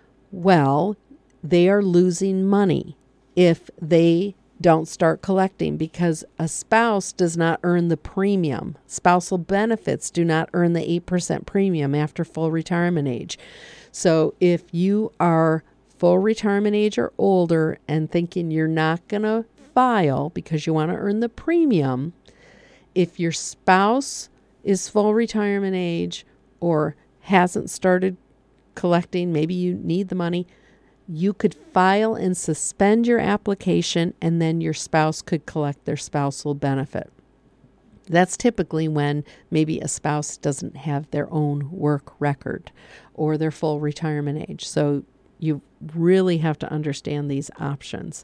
Well, they are losing money if they don't start collecting because a spouse does not earn the premium. Spousal benefits do not earn the 8% premium after full retirement age. So if you are full retirement age or older and thinking you're not going to file because you want to earn the premium, if your spouse is full retirement age or hasn't started collecting, maybe you need the money, you could file and suspend your application, and then your spouse could collect their spousal benefit. That's typically when maybe a spouse doesn't have their own work record or their full retirement age. So you really have to understand these options.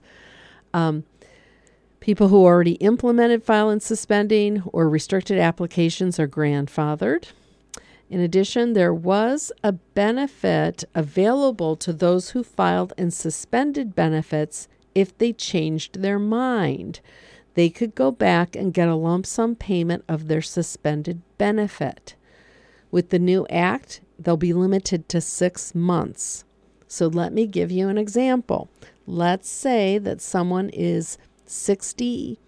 People who already implemented file and suspending or restricted applications are grandfathered. In addition, there was a benefit available to those who filed and suspended benefits if they changed their mind. They could go back and get a lump sum payment of their suspended benefit. With the new act, they'll be limited to 6 months. So let me give you an example. let's say that someone is 68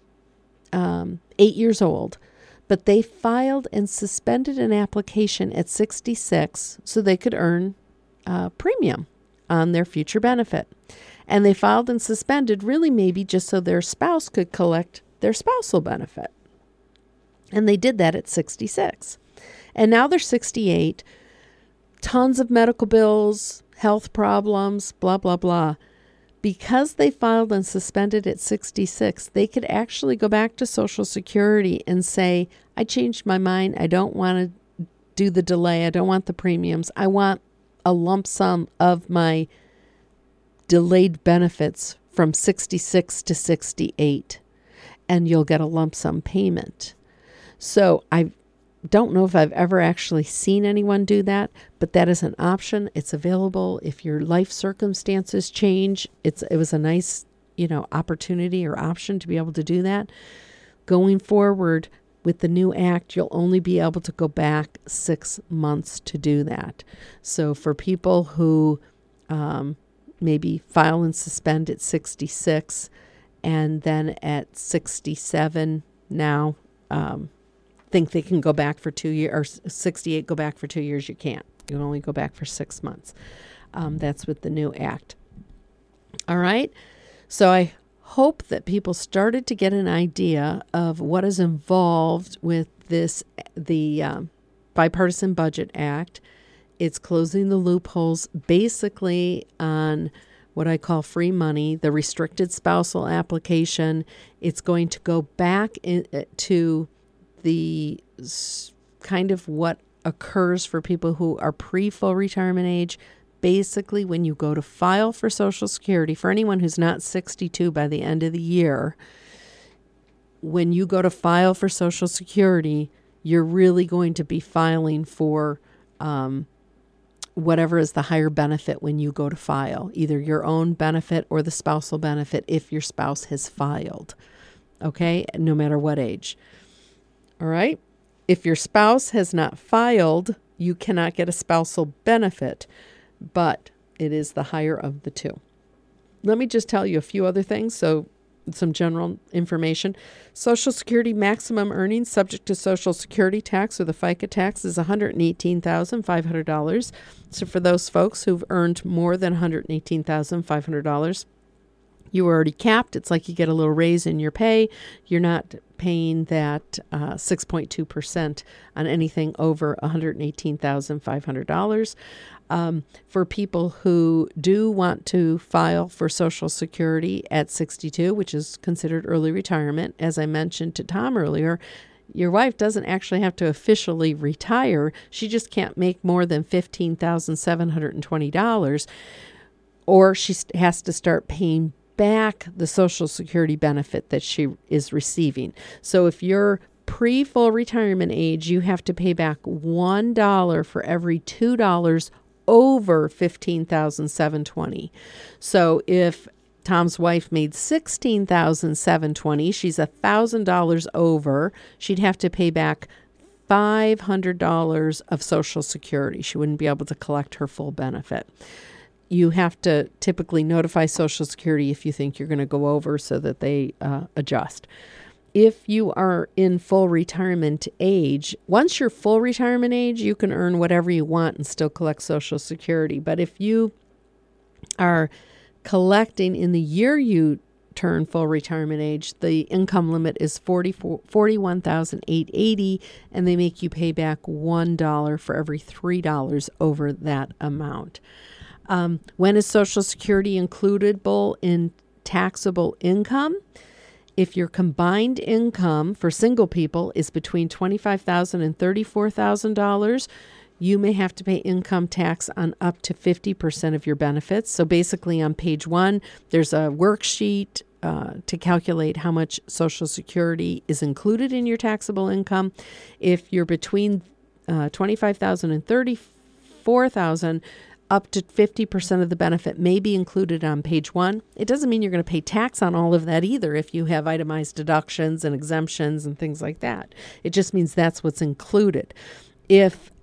years old, but they filed and suspended an application at 66 so they could earn premium on their future benefit. And they filed and suspended really maybe just so their spouse could collect their spousal benefit. And they did that at 66. And now they're 68, tons of medical bills, health problems, blah, blah, blah. Because they filed and suspended at 66, they could actually go back to Social Security and say, I changed my mind. I don't want to do the delay. I don't want the premiums. I want a lump sum of my delayed benefits from 66 to 68, and you'll get a lump sum payment. So I don't know if I've ever actually seen anyone do that, but that is an option. It's available if your life circumstances change. It was a nice, opportunity or option to be able to do that. Going forward with the new act, you'll only be able to go back 6 months to do that. So for people who maybe file and suspend at 66 and then at 67 now, think they can go back for 2 years, or 68 go back for 2 years, you can't. You can only go back for 6 months. That's with the new act. All right. So I hope that people started to get an idea of what is involved with the Bipartisan Budget Act. It's closing the loopholes basically on what I call free money, the restricted spousal application. It's going to go back to the kind of what occurs for people who are pre-full retirement age. Basically, when you go to file for Social Security, for anyone who's not 62 by the end of the year, when you go to file for Social Security, you're really going to be filing for whatever is the higher benefit when you go to file, either your own benefit or the spousal benefit if your spouse has filed, okay, no matter what age. All right. If your spouse has not filed, you cannot get a spousal benefit, but it is the higher of the two. Let me just tell you a few other things. So some general information. Social Security maximum earnings subject to Social Security tax or the FICA tax is $118,500. So for those folks who've earned more than $118,500, you were already capped. It's like you get a little raise in your pay. You're not paying that 6.2% on anything over $118,500. For people who do want to file for Social Security at 62, which is considered early retirement, as I mentioned to Tom earlier, your wife doesn't actually have to officially retire. She just can't make more than $15,720, or she has to start paying back the Social Security benefit that she is receiving. So if you're pre-full retirement age, you have to pay back $1 for every $2 over $15,720. So if Tom's wife made $16,720, she's $1,000 over, she'd have to pay back $500 of Social Security. She wouldn't be able to collect her full benefit. You have to typically notify Social Security if you think you're going to go over so that they adjust. If you are in full retirement age, once you're full retirement age, you can earn whatever you want and still collect Social Security. But if you are collecting in the year you turn full retirement age, the income limit is $41,880, and they make you pay back $1 for every $3 over that amount. When is Social Security includable in taxable income? If your combined income for single people is between $25,000 and $34,000, you may have to pay income tax on up to 50% of your benefits. So basically on page 1, there's a worksheet to calculate how much Social Security is included in your taxable income. If you're between $25,000 and $34,000, up to 50% of the benefit may be included on page 1. It doesn't mean you're going to pay tax on all of that either if you have itemized deductions and exemptions and things like that. It just means that's what's included. If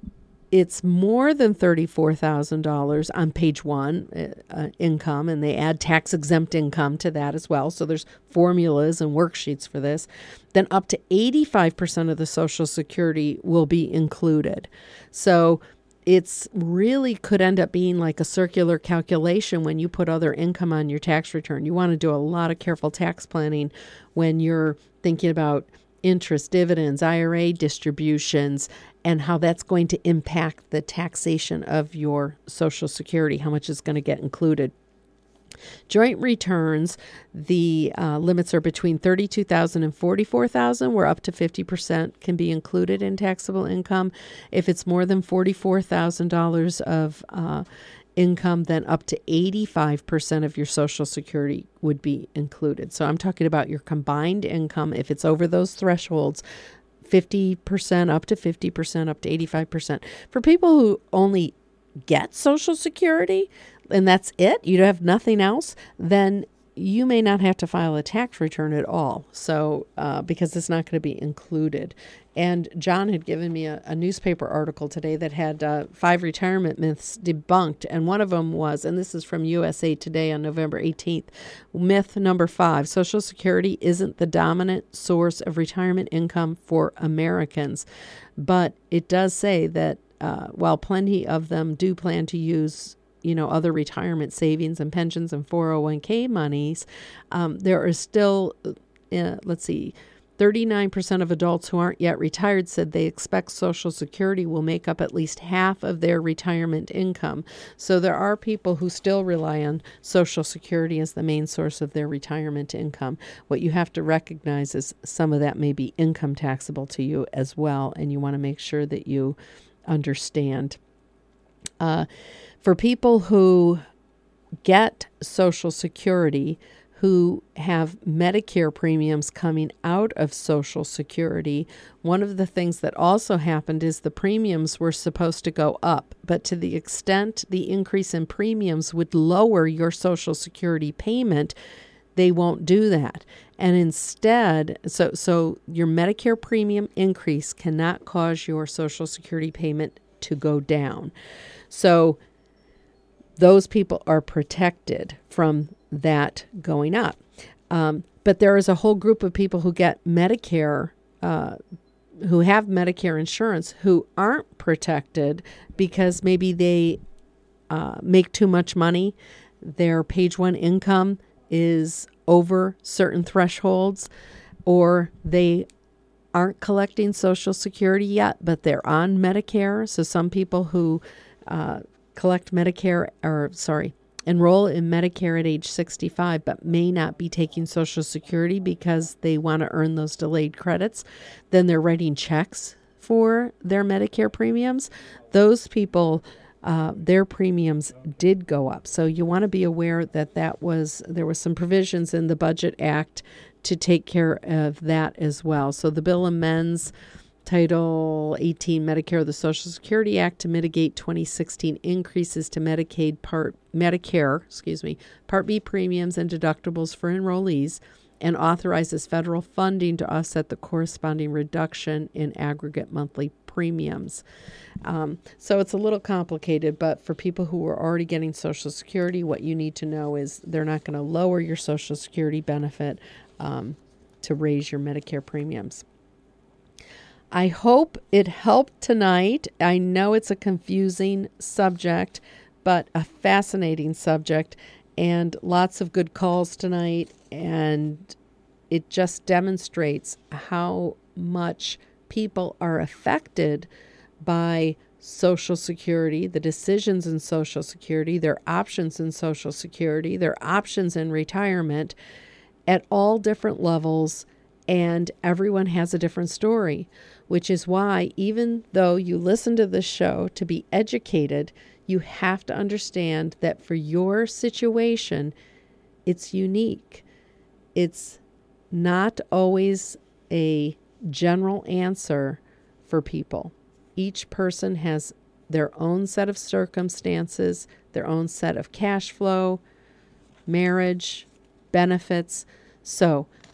it's more than $34,000 on page 1, income, and they add tax-exempt income to that as well. So there's formulas and worksheets for this. Then up to 85% of the Social Security will be included. So it's really could end up being like a circular calculation when you put other income on your tax return. You want to do a lot of careful tax planning when you're thinking about interest, dividends, IRA distributions, and how that's going to impact the taxation of your Social Security, how much is going to get included. Joint returns, the limits are between $32,000 and $44,000, where up to 50% can be included in taxable income. If it's more than $44,000 of income, then up to 85% of your Social Security would be included. So I'm talking about your combined income. If it's over those thresholds, 50%, up to 50%, up to 85%. For people who only get Social Security, and that's it, you have nothing else, then you may not have to file a tax return at all. So, because it's not going to be included. And John had given me a newspaper article today that had 5 retirement myths debunked. And one of them was, and this is from USA Today on November 18th, myth number 5, Social Security isn't the dominant source of retirement income for Americans. But it does say that while plenty of them do plan to use other retirement savings and pensions and 401k monies, there are still, 39% of adults who aren't yet retired said they expect Social Security will make up at least half of their retirement income. So there are people who still rely on Social Security as the main source of their retirement income. What you have to recognize is some of that may be income taxable to you as well, and you want to make sure that you understand. For people who get Social Security, who have Medicare premiums coming out of Social Security, one of the things that also happened is the premiums were supposed to go up, but to the extent the increase in premiums would lower your Social Security payment, they won't do that. And instead, so your Medicare premium increase cannot cause your Social Security payment to go down. So those people are protected from that going up. But there is a whole group of people who get Medicare, who have Medicare insurance, who aren't protected because maybe they make too much money. Their page 1 income is over certain thresholds, or they aren't collecting Social Security yet, but they're on Medicare. So some people who enroll in Medicare at age 65, but may not be taking Social Security because they want to earn those delayed credits, then they're writing checks for their Medicare premiums. Those people, their premiums did go up. So you want to be aware that there was some provisions in the Budget Act to take care of that as well. So the bill amends Title 18 Medicare of the Social Security Act to mitigate 2016 increases to Medicare Part B premiums and deductibles for enrollees, and authorizes federal funding to offset the corresponding reduction in aggregate monthly premiums. So it's a little complicated, but for people who are already getting Social Security, what you need to know is they're not going to lower your Social Security benefit to raise your Medicare premiums. I hope it helped tonight. I know it's a confusing subject, but a fascinating subject, and lots of good calls tonight, and it just demonstrates how much people are affected by Social Security, the decisions in Social Security, their options in Social Security, their options in retirement at all different levels, and everyone has a different story, which is why even though you listen to this show to be educated, you have to understand that for your situation, it's unique. It's not always a general answer for people. Each person has their own set of circumstances, their own set of cash flow, marriage, benefits. So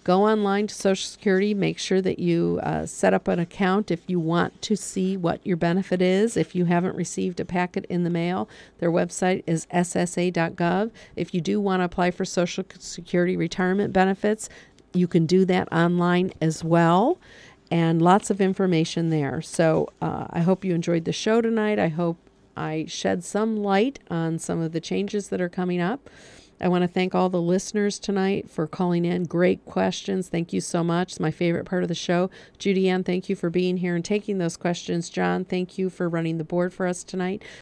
go online to Social Security. Make sure that you set up an account if you want to see what your benefit is. If you haven't received a packet in the mail, their website is ssa.gov. If you do want to apply for Social Security retirement benefits, you can do that online as well. And lots of information there. So I hope you enjoyed the show tonight. I hope I shed some light on some of the changes that are coming up. I want to thank all the listeners tonight for calling in. Great questions. Thank you so much. It's my favorite part of the show. Judy Ann, thank you for being here and taking those questions. John, thank you for running the board for us tonight.